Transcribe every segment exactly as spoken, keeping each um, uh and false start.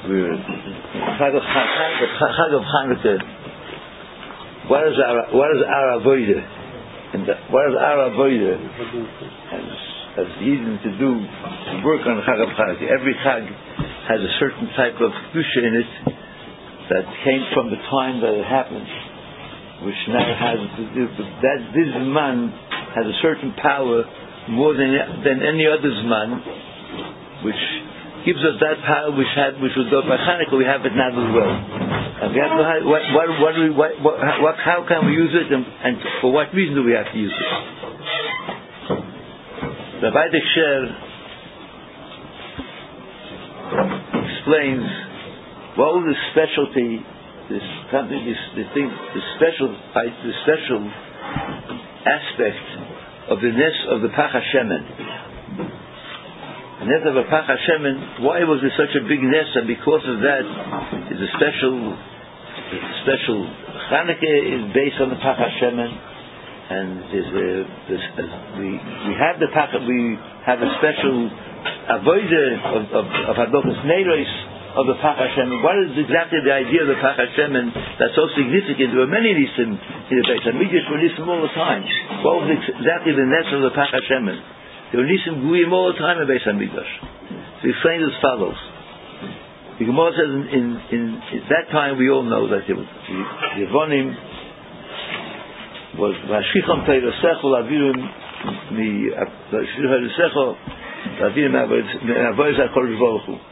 we're Chag of Chag of Hanukkah. What is our what is our avodah? And the, what is our avodah? As as Yidden to do to work on Chag of Hanukkah. Every Chag has a certain type of kedusha in it that came from the time that it happened, which now has to do with that. This man has a certain power more than than any other man, which gives us that power which had which was done by Hanukkah. We have it now as well. And we have to have, what what what, do we, what, what, what how can we use it, and, and for what reason do we have to use it? Rabbi Diksher explains what was the specialty, this something, this the thing, the special, the special aspect of the ness of the Pach HaShemen. The ness of the Pach HaShemen. Why was it such a big ness? And because of that, is a special, special. Chanukah is based on the Pach HaShemen, and is a, this, uh, we we have the Pach. We have a special avodah of of, of Hadokas Neiros of the Pach HaShemen. What is exactly the idea of the Pach HaShemen that's so significant? There were many nisim in the Beis Hamikdash. Were nisim all the time. What was exactly the ness of the Pach HaShemen? There were nisim guyim all the time in Beis Hamikdash. So he explains as follows. The Gemara says in, in, in, in that time we all know that it was the Yevonim was Vashicham Teirosecho Lavirim the Vashicham Lavirim Avodas HaKodesh Baruch Hu.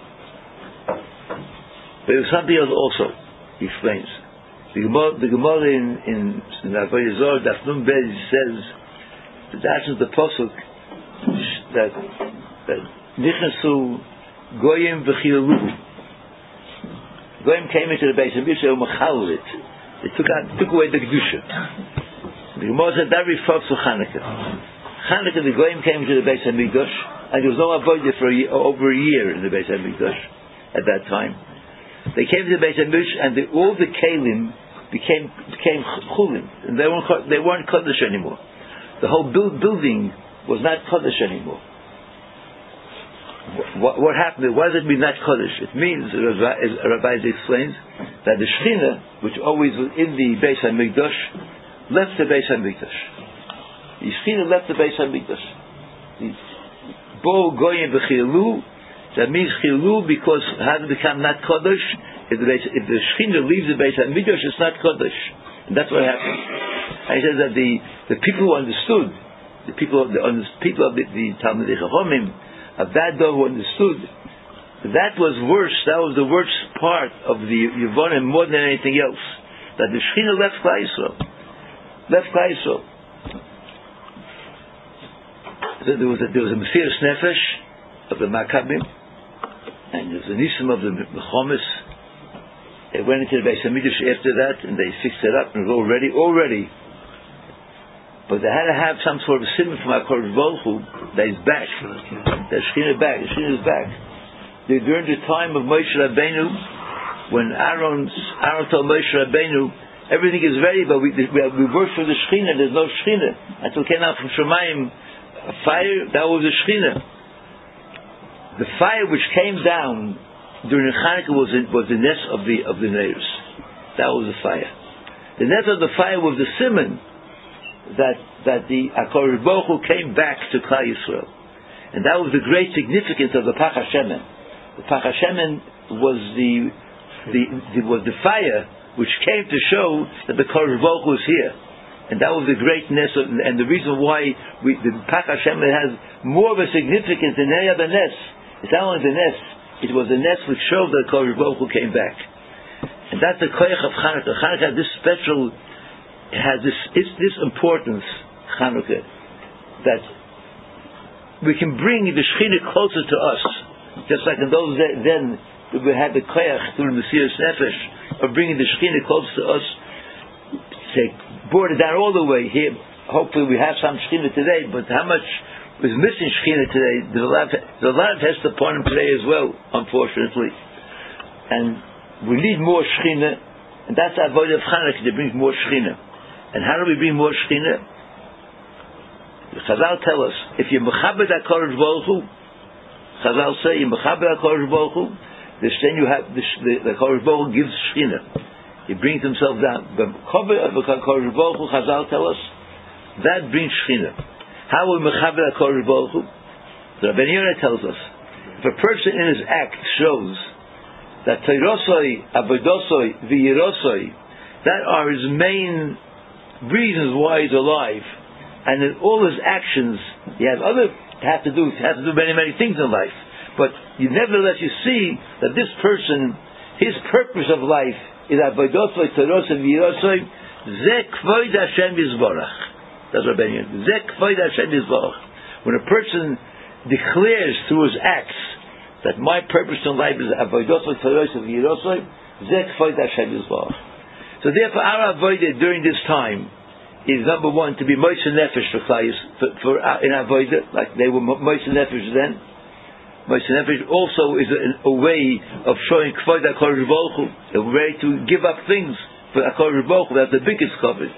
But there was something else also. He explains. The Gemara, the Gemara in in, in Avodah Zorah Daf Nun Beis says that that's the pasuk that that Nichnasu Goyim v'Chilalu. Goyim came into the Beis Hamikdash and mechalel it. They took out, took away the kedusha. The Gemara said that refers to Chanukah. Chanukah, the Goyim came into the Beis Hamikdash, and there was no avodah for a year, over a year in the Beis Hamikdash at that time. They came to the Beis Hamikdash, and the, all the kelim became became chulin, and they weren't they weren't kodesh anymore. The whole build, building was not kodesh anymore. What, what happened? What does it mean not kodesh? It means, as Rabbi explains, that the Shechina, which always was in the Beis Hamikdash, left the Beis Hamikdash. The Shechina left the Beis Hamikdash. Bo goyim v'chilu. That means chilu because it has become not kodesh. If the, if the Shechina leaves the Beis Hamikdash, it's not kodesh, and that's what happened. And he says that the the people who understood, the people of the people of the, the Talmidei Chachamim of that day who understood, that was worse. That was the worst part of the Yevonim more than anything else. That the Shechina left Klal Yisrael, left Klal Yisrael. So there was a, there was a Mesiras Nefesh of the Maccabim, and there was a Nisim of the Mechomis. They went into the Beis Hamikdash after that, and they fixed it up, and it was all ready, all ready. But they had to have some sort of simon from HaKadosh Baruch Hu that is back. The Shechina back. The Shechina is back. They, during the time of Moshe Rabbeinu, when Aaron's, Aaron told Moshe Rabbeinu, everything is ready, but we, we, we work for the Shechina, there's no Shechina. Until it came out from Shemayim, a fire, that was the Shechina. The fire which came down during Chanukah was, was the ness of the of the Neiros. That was the fire. The ness of the fire was the simon that that the HaKadosh Baruch Hu came back to Klal Yisrael, and that was the great significance of the Pach HaShemen. The Pach HaShemen was the, the, the was the fire which came to show that the HaKadosh Baruch Hu was here, and that was the greatness of, and the reason why we, the Pach HaShemen has more of a significance than any other ness. It's not only the ness; it was the ness which showed that the HaKadosh Baruch Hu came back, and that's the koyach of Chanukah. Chanukah had this special. It has this it's this importance, Chanukah, that we can bring the Shechina closer to us, just like in those days, then we had the koyach through the Mesiras Nefesh of bringing the Shechina closer to us. Say, brought it down all the way here. Hopefully, we have some Shechina today, but how much is missing Shechina today? There's a lot of, there's a lot of Hester Ponim today as well, unfortunately, and we need more Shechina, and that's our avodah of Chanukah to bring more Shechina. And how do we bring more Shechina? The Chazal tell us, if you mechabed HaKadosh Baruch Hu, Chazal say, you mechabed HaKadosh Baruch Hu, This, then you have the the Kodesh Baruch Hu gives Shechina. He brings himself down. But Kodesh Baruch Hu, Chazal tell us, that brings Shechina. How will Mechaber Kodesh Baruch Hu? The Rabbi Yonah tells us, if a person in his act shows that Teirosoi, Avodosoi, V'Yirosoi, that are his main reasons why he's alive, and in all his actions, he has other have to do have to do many many things in life. But you nevertheless you see that this person, his purpose of life is Avodosoi, Teirosoi, V'Yirosoi, Ze Kvoid Hashem Yisborach. That's what Ben Yonah. Ze Kvoid Hashem Yisborach. When a person declares through his acts that my purpose in life is Avodosoi, Teirosoi, V'Yirosoi, Ze Kvoid Hashem Yisborach. So therefore, our avodah during this time is number one to be Moshe Nefesh for Chayis for, for uh, in avodah, like they were Moshe Nefesh then. Moshe Nefesh also is a, a way of showing Kvod HaKodesh Baruch Hu, a way to give up things for HaKodesh Baruch Hu. That's the biggest covet.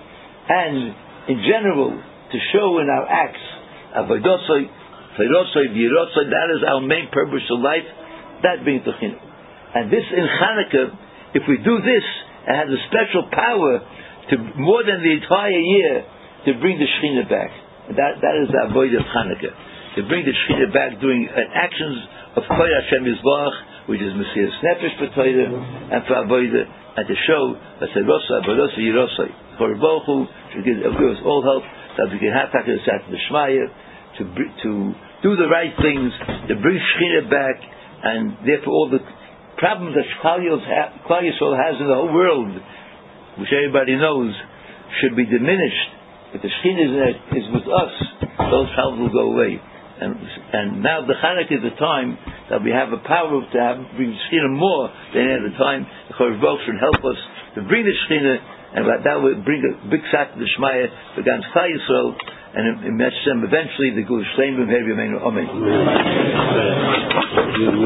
And in general, to show in our acts Avodosoi, Teirosoi, V'Yirosoi, that is our main purpose of life. That brings the Chinuch. And this in Chanukah, if we do this, it has a special power to more than the entire year to bring the Shekhinah back. And that that is the avodah of Chanukah, to bring the Shekhinah back doing uh, actions of Kodesh Hashem Yisborach, which is Mesiras Nefesh for Torah and for avodah, and to show that Teirosoi, Avodosoi, Yirosoi, Kodesh Baruch Hu should give, give us all help that we can have Takah Sat L'Shmaya to to do the right things, to bring Shekhinah back, and therefore all the problems that Klal Yisrael has in the whole world, which everybody knows, should be diminished. But the Shekhinah is with us; those problems will go away. And and now the Chanukah is the time that we have a power to have bring Shekhinah more than any other time. The Kodesh Baruch Hu should help us to bring the Shekhinah, and that will bring a big sat to the Shmaya for Gans Klal Yisrael, and in Hashem eventually the Geulah Shleim B'Meir B'Yameinu. Amen.